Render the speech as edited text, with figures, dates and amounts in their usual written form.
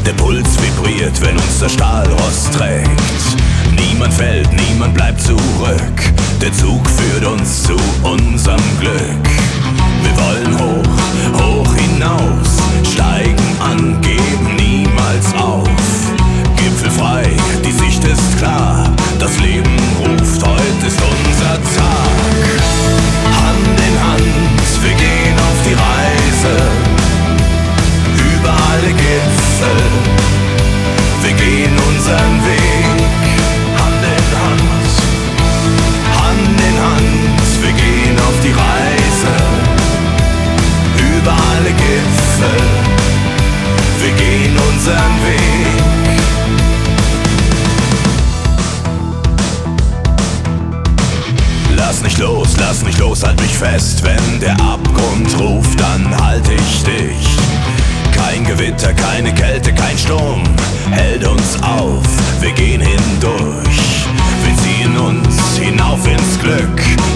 Der Puls vibriert, wenn uns der Stahlrost trägt. Niemand fällt, niemand bleibt zurück. Der Zug führt uns zu unserem Glück. Wir wollen hoch, hoch hinaus, steigen an, geben niemals auf. Gipfelfrei, die Sicht ist klar, das Leben ruft, heute ist unser Tag. Hand in Hand, wir gehen auf die Reise, über alle Gipfel, wir gehen unseren Weg. Hand in Hand, Hand in Hand, wir gehen auf die Reise, über alle Gipfel, wir gehen unseren Weg. Lass nicht los, halt mich fest. Wenn der Abgrund ruft, dann halt ich dich. Kein Gewitter, keine Kälte, kein Sturm hält uns auf, wir gehen hindurch. Wir ziehen uns hinauf ins Glück.